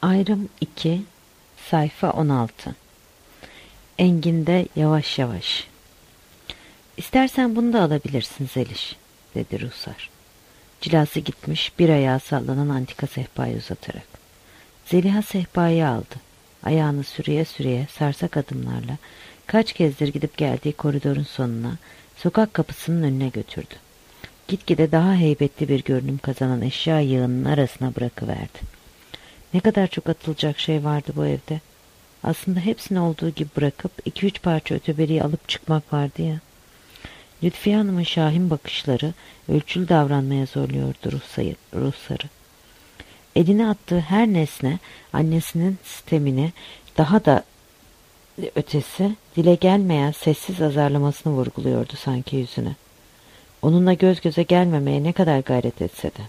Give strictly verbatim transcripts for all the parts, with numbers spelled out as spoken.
Ayrım iki, sayfa on altı. Engin'de yavaş yavaş. "İstersen bunu da alabilirsin Zeliş," dedi Ruhsar. Cilası gitmiş bir ayağı sallanan antika sehpayı uzatarak. Zeliha sehpayı aldı. Ayağını sürüye sürüye sarsak adımlarla kaç kezdir gidip geldiği koridorun sonuna, sokak kapısının önüne götürdü. Gitgide daha heybetli bir görünüm kazanan eşya yığınının arasına bırakıverdi. Ne kadar çok atılacak şey vardı bu evde. Aslında hepsini olduğu gibi bırakıp iki üç parça öteberiyi alıp çıkmak vardı ya. Lütfiye Hanım'ın şahin bakışları ölçülü davranmaya zorluyordu ruhsayı, ruhsarı. Eline attığı her nesne annesinin sistemini daha da ötesi dile gelmeyen sessiz azarlamasını vurguluyordu sanki yüzüne. Onunla göz göze gelmemeye ne kadar gayret etse de.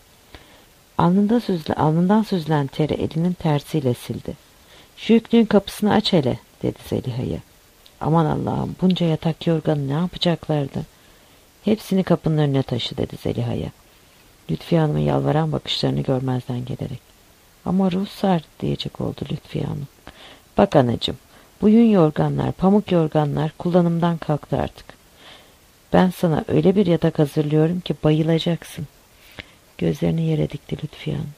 Alnında süzle, alnından süzülen teri elinin tersiyle sildi. "Şu yüklüğün kapısını aç hele," dedi Zeliha'ya. "Aman Allah'ım, bunca yatak yorganı ne yapacaklardı?" "Hepsini kapının önüne taşı," dedi Zeliha'ya. Lütfiye Hanım'ın yalvaran bakışlarını görmezden gelerek. "Ama Ruhsar," diyecek oldu Lütfiye Hanım. "Bak anacığım, bu yün yorganlar, pamuk yorganlar kullanımdan kalktı artık. Ben sana öyle bir yatak hazırlıyorum ki bayılacaksın." Gözlerini yere dikti Lütfiye Hanım.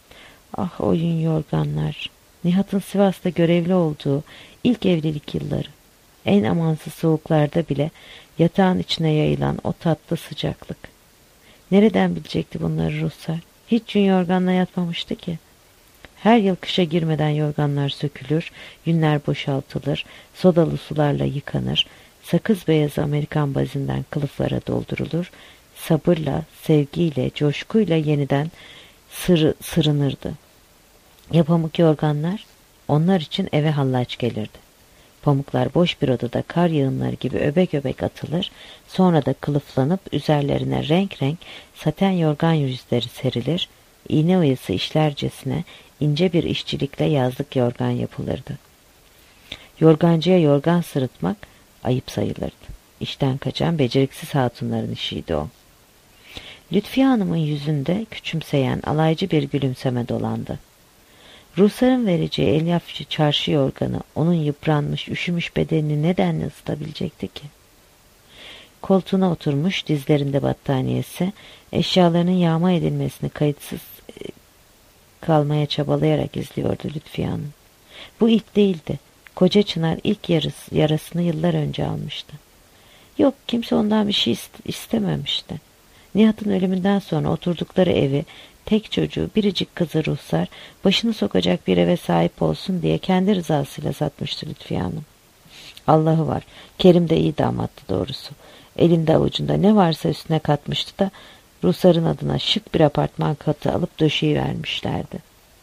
Ah, o yün yorganlar. Nihat'ın Sivas'ta görevli olduğu ilk evlilik yılları. En amansız soğuklarda bile yatağın içine yayılan o tatlı sıcaklık. Nereden bilecekti bunları Ruhsar? Hiç yün yorganla yatmamıştı ki. Her yıl kışa girmeden yorganlar sökülür, yünler boşaltılır, sodalı sularla yıkanır, sakız beyazı Amerikan bazinden kılıflara doldurulur, sabırla, sevgiyle, coşkuyla yeniden sır, sırınırdı. Ya pamuk yorganlar? Onlar için eve hallaç gelirdi. Pamuklar boş bir odada kar yağınları gibi öbek öbek atılır, sonra da kılıflanıp üzerlerine renk renk saten yorgan yüzleri serilir, iğne oyası işlercesine ince bir işçilikle yazlık yorgan yapılırdı. Yorgancıya yorgan sırıtmak ayıp sayılırdı. İşten kaçan beceriksiz hatunların işiydi o. Lütfiye Hanım'ın yüzünde küçümseyen alaycı bir gülümseme dolandı. Ruhsar'ın vereceği elyaf çarşı yorganı onun yıpranmış, üşümüş bedenini nedenle ısıtabilecekti ki? Koltuğuna oturmuş, dizlerinde battaniyesi, eşyalarının yağma edilmesini kayıtsız kalmaya çabalayarak izliyordu Lütfiye Hanım. Bu ilk değildi. Koca Çınar ilk yarısı, yarasını yıllar önce almıştı. Yok, kimse ondan bir şey istememişti. Nihat'ın ölümünden sonra oturdukları evi, tek çocuğu, biricik kızı Ruhsar, başını sokacak bir eve sahip olsun diye kendi rızasıyla satmıştı Lütfiye Hanım. Allah'ı var, Kerim de iyi damattı doğrusu. Elinde avucunda ne varsa üstüne katmıştı da Ruhsar'ın adına şık bir apartman katı alıp döşeyivermişlerdi.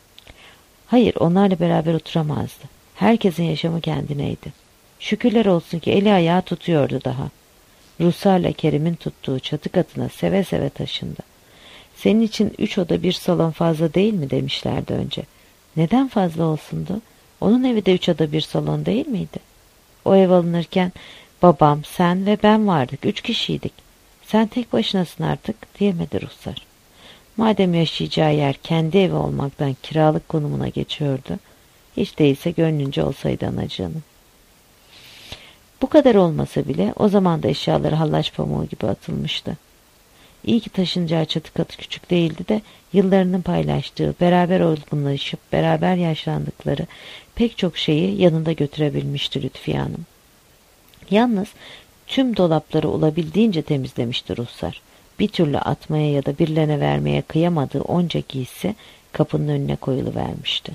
Hayır, onlarla beraber oturamazdı. Herkesin yaşamı kendineydi. Şükürler olsun ki eli ayağı tutuyordu daha. Ruhsar'la Kerim'in tuttuğu çatı katına seve seve taşındı. "Senin için üç oda bir salon fazla değil mi?" demişlerdi önce. Neden fazla olsundu? Onun evi de üç oda bir salon değil miydi? O ev alınırken babam, sen ve ben vardık. Üç kişiydik. "Sen tek başınasın artık," diyemedi Ruhsar. Madem yaşayacağı yer kendi evi olmaktan kiralık konumuna geçiyordu, hiç değilse gönlünce olsaydı anacığının. Bu kadar olmasa bile o zaman da eşyaları hallaç pamuğu gibi atılmıştı. İyi ki taşınacağı çatı katı küçük değildi de yıllarının paylaştığı, beraber olgunlaşıp beraber yaşlandıkları pek çok şeyi yanında götürebilmişti Lütfiye Hanım. Yalnız tüm dolapları olabildiğince temizlemişti Ruhsar. Bir türlü atmaya ya da birilerine vermeye kıyamadığı onca giysi kapının önüne koyuluvermişti.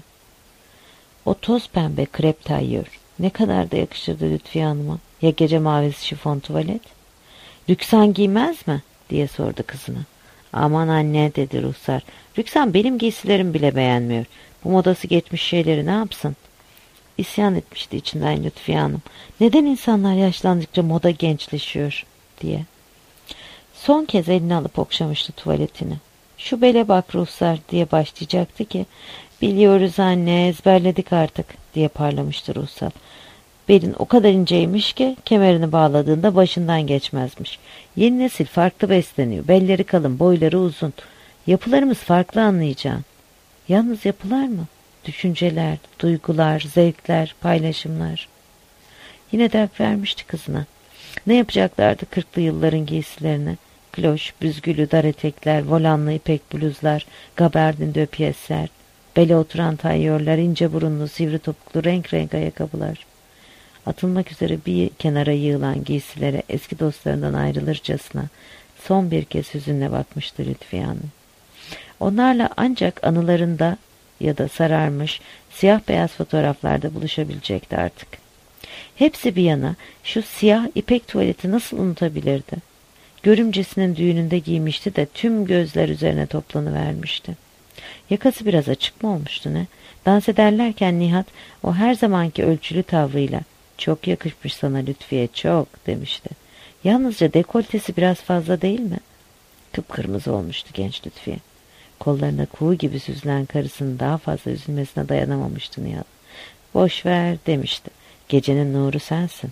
O toz pembe krep tayyör ne kadar da yakışırdı Lütfiye Hanım'a. Ya gece mavisi şifon tuvalet? "Rüksan giymez mi?" diye sordu kızına. "Aman anne," dedi Ruhsar. "Rüksan benim giysilerimi bile beğenmiyor. Bu modası geçmiş şeyleri ne yapsın?" İsyan etmişti içinden Lütfiye Hanım. Neden insanlar yaşlandıkça moda gençleşiyor diye. Son kez elini alıp okşamıştı tuvaletini. "Şu bele bak Ruhsar," diye başlayacaktı ki "Biliyoruz anne, ezberledik artık," diye parlamıştı Ruhsar. Belin o kadar inceymiş ki kemerini bağladığında başından geçmezmiş. Yeni nesil farklı besleniyor. Belleri kalın, boyları uzun. Yapılarımız farklı anlayacağın. Yalnız yapılar mı? düşünceler, duygular, zevkler, paylaşımlar. Yine dert vermişti kızına. Ne yapacaklardı kırklı yılların giysilerini? Kloş, büzgülü dar etekler, volanlı ipek bluzlar, gabardin de piyesler, bele oturan tayyörler, ince burunlu, sivri topuklu, renk renk ayakkabılar. Atılmak üzere bir kenara yığılan giysilere eski dostlarından ayrılırcasına son bir kez hüzünle bakmıştı Lütfiye Hanım. Onlarla ancak anılarında ya da sararmış siyah beyaz fotoğraflarda buluşabilecekti artık. Hepsi bir yana şu siyah ipek tuvaleti nasıl unutabilirdi? Görümcesinin düğününde giymişti de tüm gözler üzerine toplanıvermişti. Yakası biraz açık mı olmuştu ne? Dans ederlerken Nihat o her zamanki ölçülü tavrıyla "Çok yakışmış sana Lütfiye, çok" demişti. Yalnızca dekoltesi biraz fazla değil mi? Kıpkırmızı olmuştu genç Lütfiye. Kollarına kuğu gibi süzülen karısının daha fazla üzülmesine dayanamamıştı Nihat. "Boş ver" demişti. "Gecenin nuru sensin."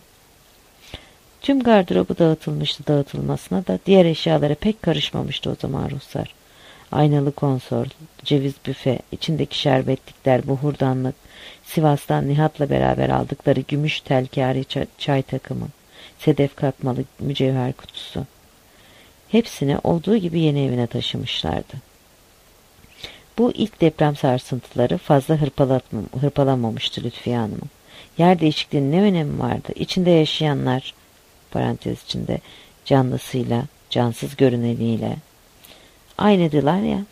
Tüm gardırobu dağıtılmıştı, dağıtılmasına da diğer eşyalara pek karışmamıştı o zaman Ruhsar. Aynalı konsol, ceviz büfe, içindeki şerbetlikler, buhurdanlık, Sivas'tan Nihat'la beraber aldıkları gümüş telkari çay, çay takımı, sedef kakmalı mücevher kutusu. Hepsini olduğu gibi yeni evine taşımışlardı. Bu ilk deprem sarsıntıları fazla hırpalamamıştı Lütfiye Hanım'ı. Yer değişikliğinin ne önemi vardı? İçinde yaşayanlar, parantez içinde, canlısıyla, cansız görüneniyle aynıdılar ya.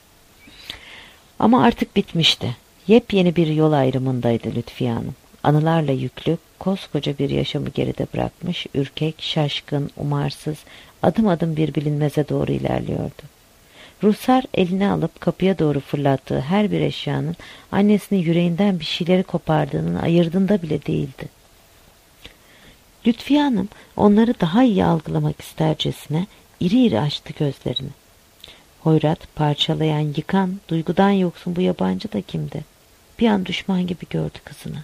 Ama artık bitmişti. Yepyeni bir yol ayrımındaydı Lütfiye Hanım. Anılarla yüklü, koskoca bir yaşamı geride bırakmış, ürkek, şaşkın, umarsız, adım adım bir bilinmeze doğru ilerliyordu. Ruhsar eline alıp kapıya doğru fırlattığı her bir eşyanın annesinin yüreğinden bir şeyleri kopardığının ayırdığında bile değildi. Lütfiye Hanım onları daha iyi algılamak istercesine iri iri açtı gözlerini. Hoyrat, parçalayan, yıkan, duygudan yoksun bu yabancı da kimdi? Bir an düşman gibi gördü kızını.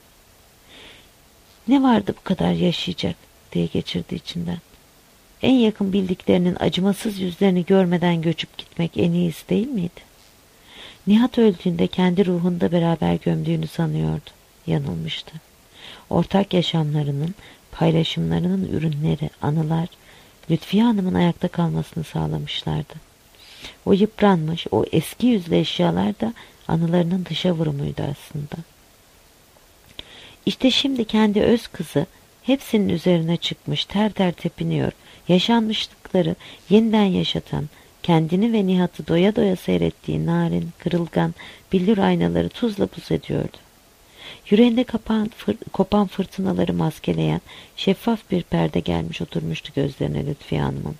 Ne vardı bu kadar yaşayacak diye geçirdi içinden. En yakın bildiklerinin acımasız yüzlerini görmeden göçüp gitmek en iyisi değil miydi? Nihat öldüğünde kendi ruhunda beraber gömdüğünü sanıyordu. Yanılmıştı. Ortak yaşamlarının, paylaşımlarının ürünleri, anılar, Lütfiye Hanım'ın ayakta kalmasını sağlamışlardı. O yıpranmış, o eski yüzlü eşyalar da anılarının dışa vurumuydu aslında. İşte şimdi kendi öz kızı hepsinin üzerine çıkmış, ter ter tepiniyor, yaşanmışlıkları yeniden yaşatan, kendini ve Nihat'ı doya doya seyrettiği narin, kırılgan, billur aynaları tuzla buz ediyordu. Yüreğinde kapan, fır, kopan fırtınaları maskeleyen şeffaf bir perde gelmiş oturmuştu gözlerine Lütfiye Hanım'ın.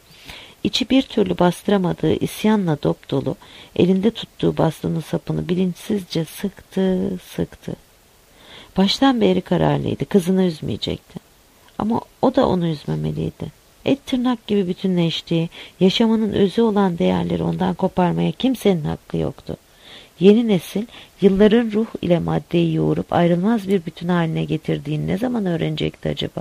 İçi bir türlü bastıramadığı isyanla dop dolu, elinde tuttuğu bastonun sapını bilinçsizce sıktı, sıktı. Baştan beri kararlıydı, kızını üzmeyecekti. Ama o da onu üzmemeliydi. Et tırnak gibi bütünleştiği, yaşamının özü olan değerleri ondan koparmaya kimsenin hakkı yoktu. Yeni nesil, yılların ruh ile maddeyi yoğurup ayrılmaz bir bütün haline getirdiğini ne zaman öğrenecekti acaba?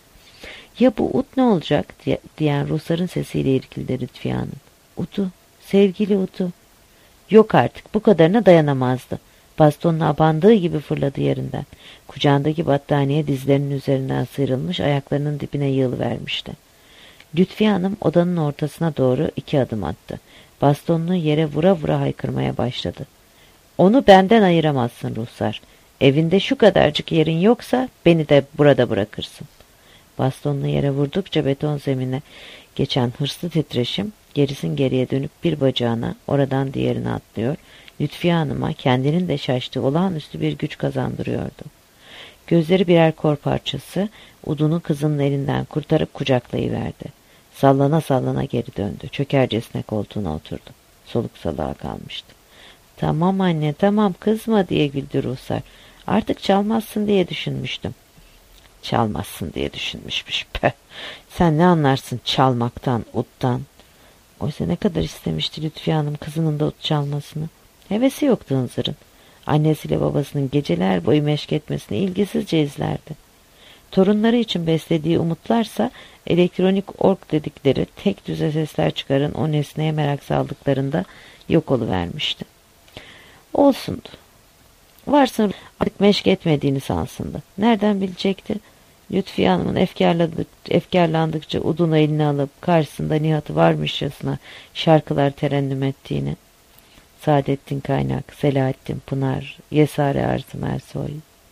"Ya bu Ut ne olacak?" diyen Ruhsar'ın sesiyle irkildi Lütfiye Hanım. "Ut'u, sevgili Ut'u." Yok artık, bu kadarına dayanamazdı. Bastonla abandığı gibi fırladı yerinden. Kucağındaki battaniye dizlerinin üzerinden sıyrılmış, ayaklarının dibine yığılıvermişti. Lütfiye Hanım odanın ortasına doğru iki adım attı. Bastonunu yere vura vura haykırmaya başladı. "Onu benden ayıramazsın Ruhsar. Evinde şu kadarcık yerin yoksa beni de burada bırakırsın." Bastonunu yere vurdukça beton zemine geçen hırslı titreşim gerisin geriye dönüp bir bacağına, oradan diğerine atlıyor, Lütfiye Hanım'a kendinin de şaştığı olağanüstü bir güç kazandırıyordu. Gözleri birer kor parçası, udunu kızının elinden kurtarıp kucaklayıverdi. Sallana sallana geri döndü. Çökercesine koltuğuna oturdu. Soluk salağa kalmıştı. "Tamam anne, tamam, kızma" diye güldü Ruhsar. "Artık çalmazsın diye düşünmüştüm." Çalmazsın diye düşünmüşmüş. Peh, sen ne anlarsın çalmaktan, uttan? Oysa ne kadar istemişti Lütfiye Hanım kızının da ut çalmasını. Hevesi yoktu hınzırın. Annesiyle babasının geceler boyu meşk etmesini ilgisizce izlerdi. Torunları için beslediği umutlarsa elektronik ork dedikleri tek düze sesler çıkaran o nesneye merak saldıklarında yok oluvermişti. Olsundu. Varsın artık meşk etmediğini sansın da. Nereden bilecekti? Lütfiye Hanım'ın efkarladık, efkarlandıkça udunu eline alıp karşısında Nihat'ı varmışçasına şarkılar terennüm ettiğini. Saadettin Kaynak, Selahattin Pınar, Yesare Arzım Ersoy.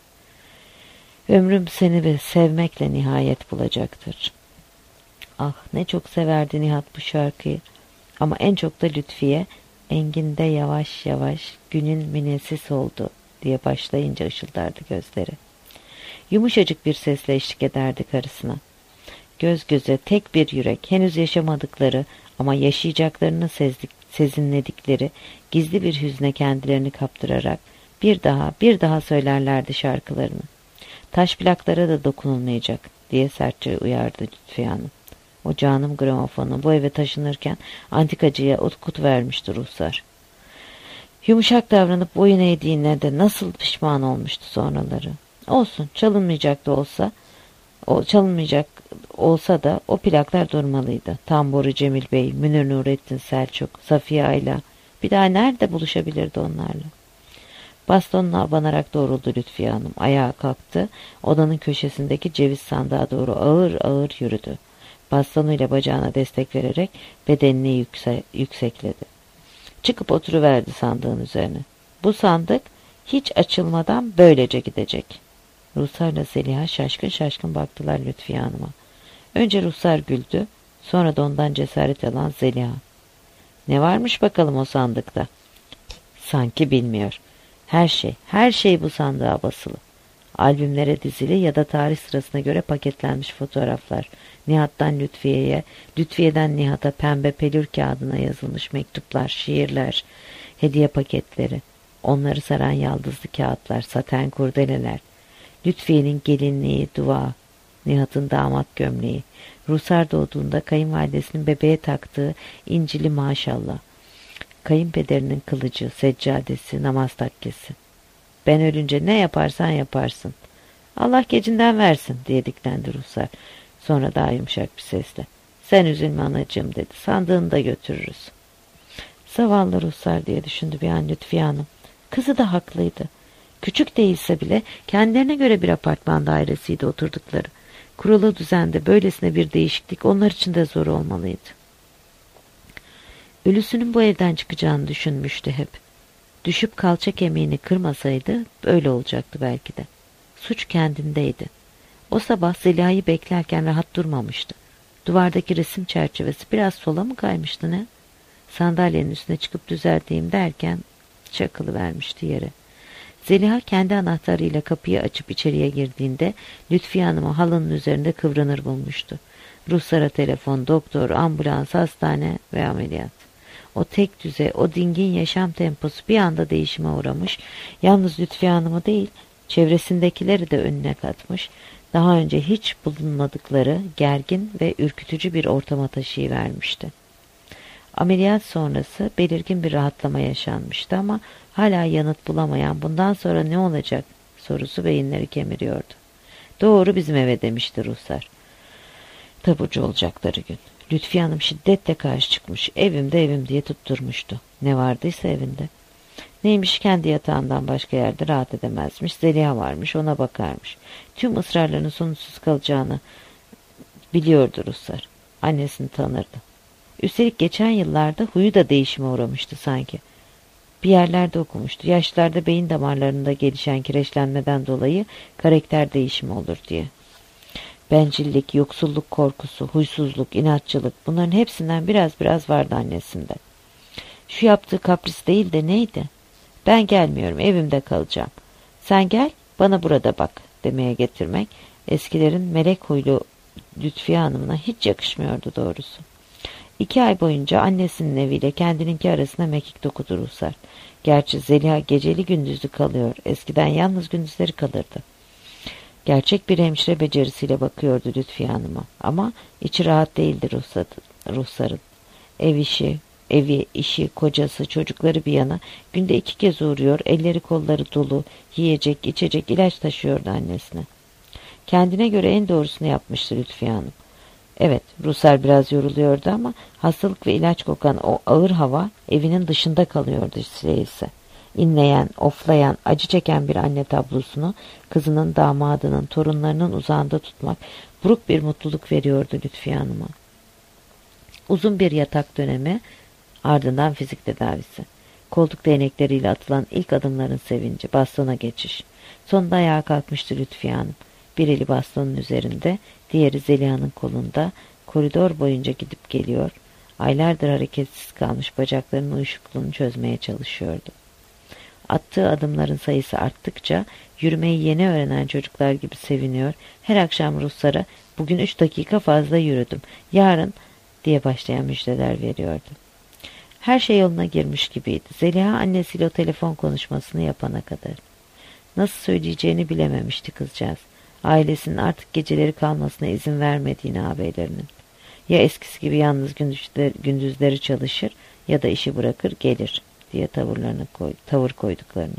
Ömrüm seni ve sevmekle nihayet bulacaktır. Ah ne çok severdi Nihat bu şarkıyı. Ama en çok da Lütfiye, enginde yavaş yavaş günün minesi soldu diye başlayınca ışıldardı gözleri. Yumuşacık bir sesle eşlik ederdi karısına. Göz göze tek bir yürek, henüz yaşamadıkları ama yaşayacaklarını sezdik, sezinledikleri gizli bir hüzne kendilerini kaptırarak bir daha bir daha söylerlerdi şarkılarını. Taş plaklara da dokunulmayacak diye sertçe uyardı Lütfiye Hanım. O canım gramofonu bu eve taşınırken antikacıya utkut vermişti ruhsar. Yumuşak davranıp boyun eğdiğine de nasıl pişman olmuştu sonraları. Olsun, çalınmayacak da olsa, o çalınmayacak olsa da o plaklar durmalıydı. Tamburu Cemil Bey, Münir Nurettin Selçuk, Safiye Ayla, bir daha nerede buluşabilirdi onlarla? Bastonuna abanarak doğruldu Lütfiye Hanım. Ayağa kalktı, odanın köşesindeki ceviz sandığa doğru ağır ağır yürüdü. Bastonuyla bacağına destek vererek bedenini yükse yüksekledi. Çıkıp oturuverdi sandığın üzerine. Bu sandık hiç açılmadan böylece gidecek. Ruhsarla Zeliha şaşkın şaşkın baktılar Lütfiye Hanım'a. Önce Ruhsar güldü, sonra da ondan cesaret alan Zeliha. Ne varmış bakalım o sandıkta? Sanki bilmiyor. Her şey, her şey bu sandığa basılı. Albümlere dizili ya da tarih sırasına göre paketlenmiş fotoğraflar. Nihat'tan Lütfiye'ye, Lütfiye'den Nihat'a pembe pelür kağıdına yazılmış mektuplar, şiirler, hediye paketleri. Onları saran yaldızlı kağıtlar, saten kurdeleler. Lütfiye'nin gelinliği, dua, Nihat'ın damat gömleği. Ruhsar doğduğunda kayınvalidesinin bebeğe taktığı incili maşallah. Kayınpederinin kılıcı, seccadesi, namaz takkesi. Ben ölünce ne yaparsan yaparsın. Allah gecinden versin diye diklendi Ruhsar. Sonra daha yumuşak bir sesle. Sen üzülme anacığım dedi. Sandığını da götürürüz. Zavallı Ruhsar diye düşündü bir an Lütfiye Hanım. Kızı da haklıydı. Küçük değilse bile kendilerine göre bir apartman dairesiydi oturdukları. Kurulu düzende böylesine bir değişiklik onlar için de zor olmalıydı. Ölüsünün bu evden çıkacağını düşünmüştü hep. Düşüp kalça kemiğini kırmasaydı böyle olacaktı belki de. Suç kendindeydi. O sabah Zeliha'yı beklerken rahat durmamıştı. Duvardaki resim çerçevesi biraz sola mı kaymıştı ne? Sandalyenin üstüne çıkıp düzelteyim derken çakılıvermişti yere. Zeliha kendi anahtarıyla kapıyı açıp içeriye girdiğinde Lütfiye Hanım'ı halının üzerinde kıvranır bulmuştu. Ruhsara telefon, doktor, ambulans, hastane ve ameliyat. O tek düze, o dingin yaşam temposu bir anda değişime uğramış, yalnız Lütfiye Hanım'ı değil, çevresindekileri de önüne katmış, daha önce hiç bulunmadıkları gergin ve ürkütücü bir ortama taşıyıvermişti. Ameliyat sonrası belirgin bir rahatlama yaşanmıştı ama hala yanıt bulamayan bundan sonra ne olacak sorusu beyinleri kemiriyordu. Doğru bizim eve demişti Ruhsar. Taburcu olacakları gün. Lütfiye Hanım şiddetle karşı çıkmış. Evimde evim diye tutturmuştu. Ne vardıysa evinde. Neymiş kendi yatağından başka yerde rahat edemezmiş. Zeliha varmış ona bakarmış. Tüm ısrarlarının sonuçsuz kalacağını biliyordu Ruhsar. Annesini tanırdı. Üstelik geçen yıllarda huyu da değişime uğramıştı sanki. Bir yerlerde okumuştu. Yaşlarda beyin damarlarında gelişen kireçlenmeden dolayı karakter değişimi olur diye. Bencillik, yoksulluk korkusu, huysuzluk, inatçılık bunların hepsinden biraz biraz vardı annesinde. Şu yaptığı kapris değil de neydi? Ben gelmiyorum, evimde kalacağım. Sen gel, bana burada bak demeye getirmek eskilerin melek huylu Lütfiye Hanım'ına hiç yakışmıyordu doğrusu. İki ay boyunca annesinin eviyle kendininki arasında mekik dokudu Ruhsar. Gerçi Zeliha geceli gündüzlü kalıyor, eskiden yalnız gündüzleri kalırdı. Gerçek bir hemşire becerisiyle bakıyordu Lütfiye Hanım'a. Ama içi rahat değildi Ruhsar'ın. Ev işi, evi, işi, kocası, çocukları bir yana günde iki kez uğruyor, elleri kolları dolu, yiyecek, içecek, ilaç taşıyordu annesine. Kendine göre en doğrusunu yapmıştı Lütfiye Hanım. Evet, Ruhsar biraz yoruluyordu ama hastalık ve ilaç kokan o ağır hava evinin dışında kalıyordu ise. İnleyen, oflayan, acı çeken bir anne tablosunu kızının, damadının, torunlarının uzağında tutmak buruk bir mutluluk veriyordu Lütfiye Hanım'a. Uzun bir yatak dönemi, ardından fizik tedavisi. Koltuk değnekleriyle atılan ilk adımların sevinci, bastona geçiş. Sonunda ayağa kalkmıştı Lütfiye Hanım. Bir eli bastonun üzerinde, diğeri Zeliha'nın kolunda, koridor boyunca gidip geliyor, aylardır hareketsiz kalmış bacaklarının uyuşukluğunu çözmeye çalışıyordu. Attığı adımların sayısı arttıkça yürümeyi yeni öğrenen çocuklar gibi seviniyor, her akşam Ruslara bugün üç dakika fazla yürüdüm, yarın diye başlayan müjdeler veriyordu. Her şey yoluna girmiş gibiydi. Zeliha annesiyle o telefon konuşmasını yapana kadar. Nasıl söyleyeceğini bilememişti kızcağız. Ailesinin artık geceleri kalmasına izin vermediğini ağabeylerinin. Ya eskisi gibi yalnız gündüzleri, gündüzleri çalışır ya da işi bırakır gelir diye tavırlarını koy, tavır koyduklarını.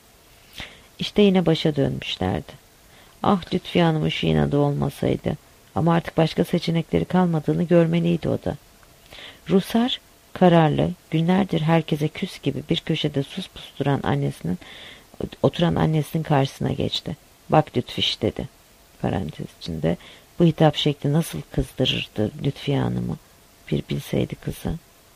İşte yine başa dönmüşlerdi. Ah Lütfiye Hanım'ın şu inadı olmasaydı. Ama artık başka seçenekleri kalmadığını görmeliydi o da. Rusar kararlı, günlerdir herkese küs gibi bir köşede sus pus duran annesinin, oturan annesinin karşısına geçti. Bak Lütfiş dedi. Parantez içinde. Bu hitap şekli nasıl kızdırırdı Lütfiye Hanım'ı. Bir bilseydi kızı.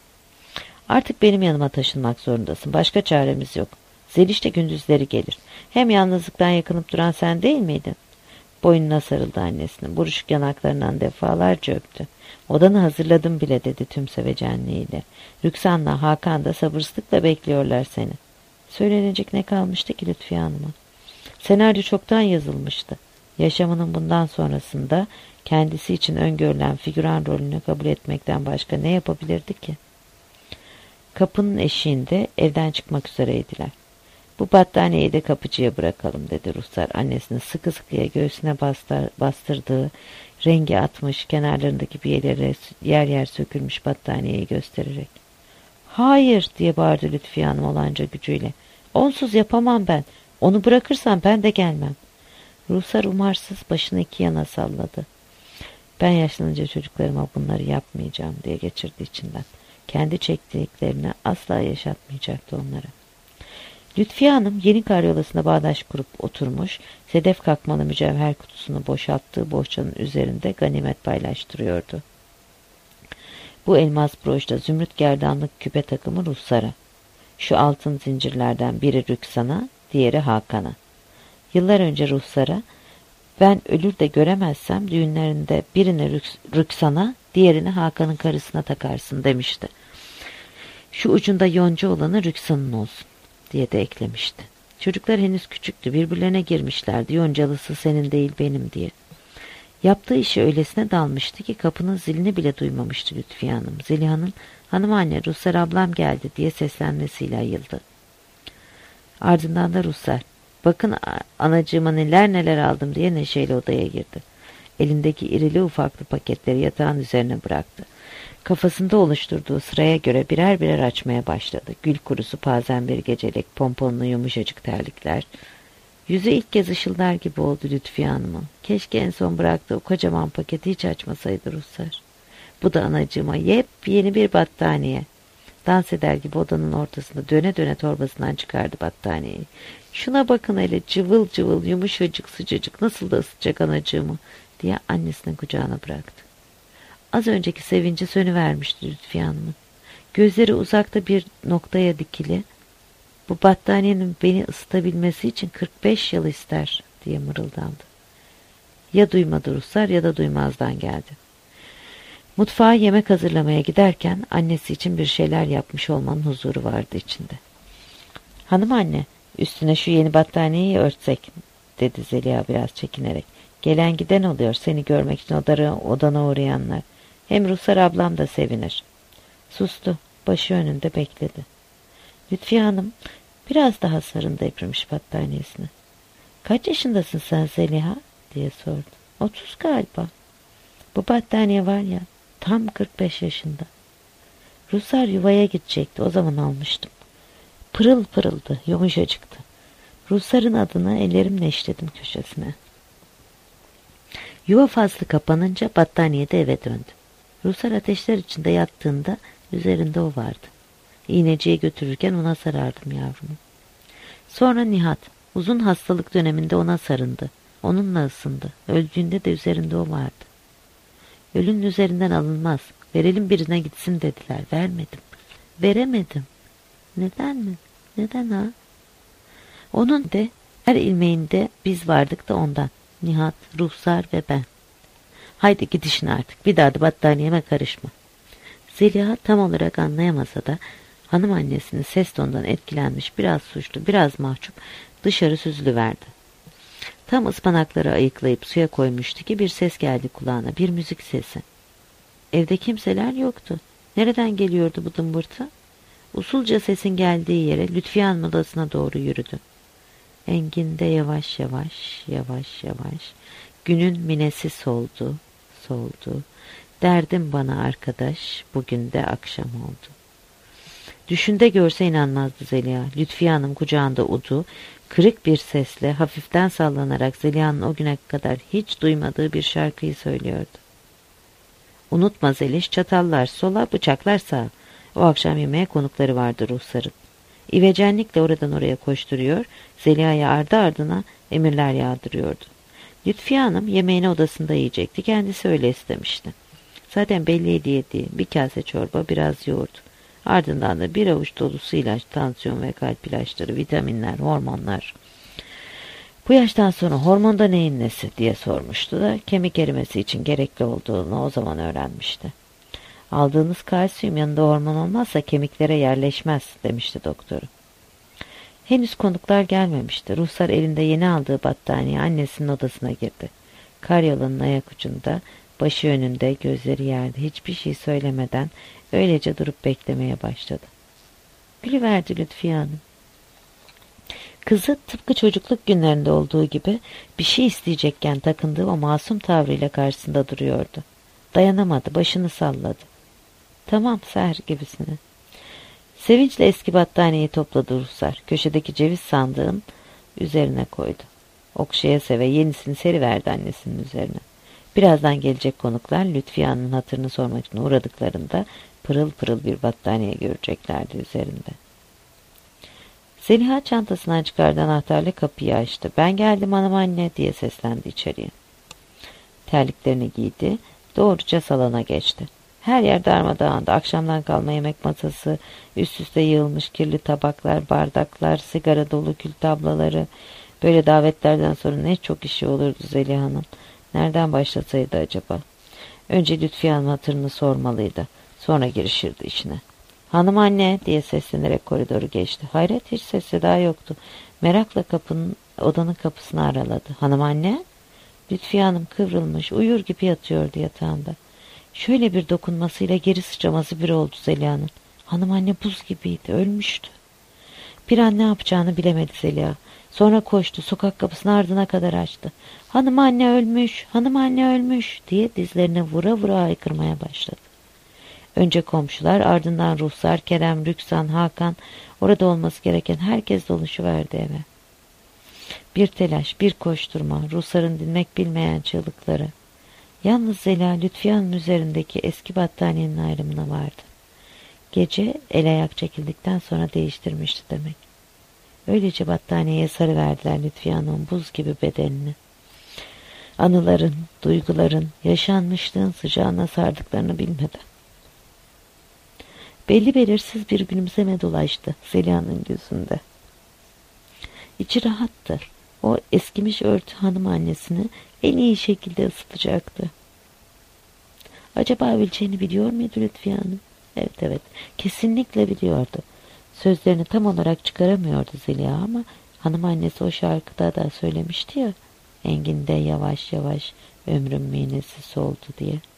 Artık benim yanıma taşınmak zorundasın. Başka çaremiz yok. Zeliş de gündüzleri gelir. Hem yalnızlıktan yakınıp duran sen değil miydin? Boynuna sarıldı annesinin. Buruşuk yanaklarından defalarca öptü. Odanı hazırladım bile dedi tüm sevecenliğiyle. Rüksan'la Hakan da sabırsızlıkla bekliyorlar seni. Söylenecek ne kalmıştı ki Lütfiye Hanım'a? Senaryo çoktan yazılmıştı. Yaşamının bundan sonrasında kendisi için öngörülen figüran rolünü kabul etmekten başka ne yapabilirdi ki? Kapının eşiğinde evden çıkmak üzereydiler. Bu battaniyeyi de kapıcıya bırakalım dedi Ruslar annesini sıkı sıkıya göğsüne bastır, bastırdığı rengi atmış kenarlarındaki bir yerlere yer yer sökülmüş battaniyeyi göstererek. Hayır diye bağırdı Lütfiye Hanım olanca gücüyle. Onsuz yapamam ben. Onu bırakırsam ben de gelmem. Ruslar umarsız başını iki yana salladı. Ben yaşlanınca çocuklarıma bunları yapmayacağım diye geçirdi içinden. Kendi çektiklerini asla yaşatmayacaktı onlara. Lütfiye Hanım yeni karyolasına bağdaş kurup oturmuş, sedef kakmalı mücevher kutusunu boşalttığı bohçanın üzerinde ganimet paylaştırıyordu. Bu elmas broşta zümrüt gerdanlık küpe takımı Ruslara. Şu altın zincirlerden biri Rüksan'a, diğeri Hakan'a. Yıllar önce Ruslara, ben ölür de göremezsem düğünlerinde birini Rüksan'a, diğerini Hakan'ın karısına takarsın demişti. Şu ucunda yonca olanı Rüksan'ın olsun diye de eklemişti. Çocuklar henüz küçüktü, birbirlerine girmişlerdi, yoncalısı senin değil benim diye. Yaptığı işi öylesine dalmıştı ki kapının zilini bile duymamıştı Lütfiye Hanım. Zeliha'nın hanım anne Ruslar ablam geldi diye seslenmesiyle ayıldı. Ardından da Ruslar bakın anacığıma neler neler aldım diye neşeyle odaya girdi. Elindeki irili ufaklı paketleri yatağın üzerine bıraktı. Kafasında oluşturduğu sıraya göre birer birer açmaya başladı. Gül kurusu pazen bir gecelik, pomponlu yumuşacık terlikler. Yüzü ilk kez ışıldar gibi oldu Lütfiye Hanım'ın. Keşke en son bıraktığı o kocaman paketi hiç açmasaydı Ruslar. Bu da anacığıma yepyeni bir battaniye. Dans eder gibi odanın ortasında döne döne torbasından çıkardı battaniyeyi. Şuna bakın hele cıvıl cıvıl yumuşacık sıcacık nasıl da ısıtacak anacığımı diye annesinin kucağına bıraktı. Az önceki sevinci sönüvermişti Lütfiye Hanım'ın. Gözleri uzakta bir noktaya dikili. Bu battaniyenin beni ısıtabilmesi için kırk beş yıl ister diye mırıldandı. Ya duymadı Ruslar ya da duymazdan geldi. Mutfağa yemek hazırlamaya giderken annesi için bir şeyler yapmış olmanın huzuru vardı içinde. Hanım anne, üstüne şu yeni battaniyeyi örtsek dedi Zeliha biraz çekinerek. Gelen giden oluyor seni görmek için odana, odana uğrayanlar. Hem Ruslar ablam da sevinir. Sustu, başı önünde bekledi. Lütfiye Hanım biraz daha sarında eprimiş battaniyesine. Kaç yaşındasın sen Zeliha diye sordu. Otuz galiba. Bu battaniye var ya tam kırk beş yaşında. Ruslar yuvaya gidecekti o zaman almıştım. Pırıl pırıldı yumuşacıktı. Rusların adını ellerimle işledim köşesine. Yuva faslı kapanınca battaniye de eve döndü. Ruslar ateşler içinde yattığında üzerinde o vardı. İğneciye götürürken ona sarardım yavrumu. Sonra Nihat uzun hastalık döneminde ona sarındı. Onunla ısındı. Öldüğünde de üzerinde o vardı. Ölünün üzerinden alınmaz. Verelim birine gitsin dediler. Vermedim. Veremedim. Neden mi? Neden ha? Onun de her ilmeğinde biz vardık da ondan. Nihat, Ruhsar ve ben. Haydi gidişin artık. Bir daha da battaniyeme karışma. Zeliha tam olarak anlayamasa da hanım annesinin ses tonundan etkilenmiş, biraz suçlu, biraz mahcup dışarı süzülüverdi. Tam ıspanakları ayıklayıp suya koymuştu ki bir ses geldi kulağına, bir müzik sesi. Evde kimseler yoktu. Nereden geliyordu bu dımbırtı? Usulca sesin geldiği yere Lütfiye Hanım odasına doğru yürüdü. Engin de yavaş yavaş, yavaş yavaş günün minesi soldu, soldu. Derdim bana arkadaş, bugün de akşam oldu. Düşünde görse inanmazdı Zeliha. Lütfiye Hanım kucağında udu, kırık bir sesle hafiften sallanarak Zeliha'nın o güne kadar hiç duymadığı bir şarkıyı söylüyordu. Unutma Zeliş, çatallar sola, bıçaklar sağa. O akşam yemeğe konukları vardı Ruhsar'ın. İvecenlikle oradan oraya koşturuyor, Zeliha'ya ardı ardına emirler yağdırıyordu. Lütfiye Hanım yemeğini odasında yiyecekti, kendisi öyle istemişti. Zaten belliydi yediği bir kase çorba, biraz yoğurt. Ardından da bir avuç dolusu ilaç, tansiyon ve kalp ilaçları, vitaminler, hormonlar. Bu yaştan sonra hormonda neyin nesi diye sormuştu da kemik erimesi için gerekli olduğunu o zaman öğrenmişti. Aldığınız kalsiyum yanında hormon olmazsa kemiklere yerleşmez demişti doktoru. Henüz konuklar gelmemişti. Ruhsar elinde yeni aldığı battaniye annesinin odasına girdi. Karyolanın ayak ucunda, başı önünde, gözleri yerde, hiçbir şey söylemeden öylece durup beklemeye başladı. Gülüverdi Lütfiye Hanım. Kızı tıpkı çocukluk günlerinde olduğu gibi bir şey isteyecekken takındığı o masum tavrıyla karşısında duruyordu. Dayanamadı, başını salladı. Tamam Seher gibisine. Sevinçle eski battaniyeyi topladı Ruhsar. Köşedeki ceviz sandığın üzerine koydu. Okşaya seve yenisini seriverdi annesinin üzerine. Birazdan gelecek konuklar Lütfiye Hanım'ın hatırını sormak için uğradıklarında pırıl pırıl bir battaniye göreceklerdi üzerinde. Zeliha çantasından çıkardığı anahtarla kapıyı açtı. Ben geldim hanım anne diye seslendi içeriye. Terliklerini giydi, doğruca salona geçti. Her yer darmadağındı. Akşamdan kalma yemek masası, üst üste yığılmış kirli tabaklar, bardaklar, sigara dolu kül tablaları. Böyle davetlerden sonra ne çok işi olurdu Zeliha'nın. Nereden başlasaydı acaba? Önce Lütfiye Hanım hatırını sormalıydı. Sonra girişirdi işine. Hanım anne diye seslenerek koridoru geçti. Hayret, hiç sesi daha yoktu. Merakla kapının, odanın kapısını araladı. Hanım anne? Lütfiye Hanım kıvrılmış, uyur gibi yatıyordu yatağında. Şöyle bir dokunmasıyla geri sıçraması bir oldu Zeliha'nın. Hanım anne buz gibiydi, ölmüştü. Bir an ne yapacağını bilemedi Zeliha. Sonra koştu, sokak kapısını ardına kadar açtı. Hanım anne ölmüş, hanım anne ölmüş diye dizlerine vura vura haykırmaya başladı. Önce komşular, ardından Ruhsar, Kerem, Rüksan, Hakan, orada olması gereken herkes doluşuverdi eve. Bir telaş, bir koşturma, Ruhsar'ın dinmek bilmeyen çığlıkları. Yalnız Zeliha Lütfiye Hanım'ın üzerindeki eski battaniyenin ayrımına vardı. Gece el ayak çekildikten sonra değiştirmişti demek. Öylece battaniyeye sarıverdiler Lütfiye Hanım'ın buz gibi bedenini. Anıların, duyguların, yaşanmışlığın sıcağına sardıklarını bilmeden. Belli belirsiz bir gülümseme dolaştı Zeliha'nın gözünde. İçi rahattı. O eskimiş örtü hanım annesini en iyi şekilde ısıtacaktı. Acaba öleceğini biliyor muydu Lütfiye Hanım? Evet evet, kesinlikle biliyordu. Sözlerini tam olarak çıkaramıyordu Zeliha ama hanım annesi o şarkıda da söylemişti ya, Engin de yavaş yavaş ömrün minesi soldu diye.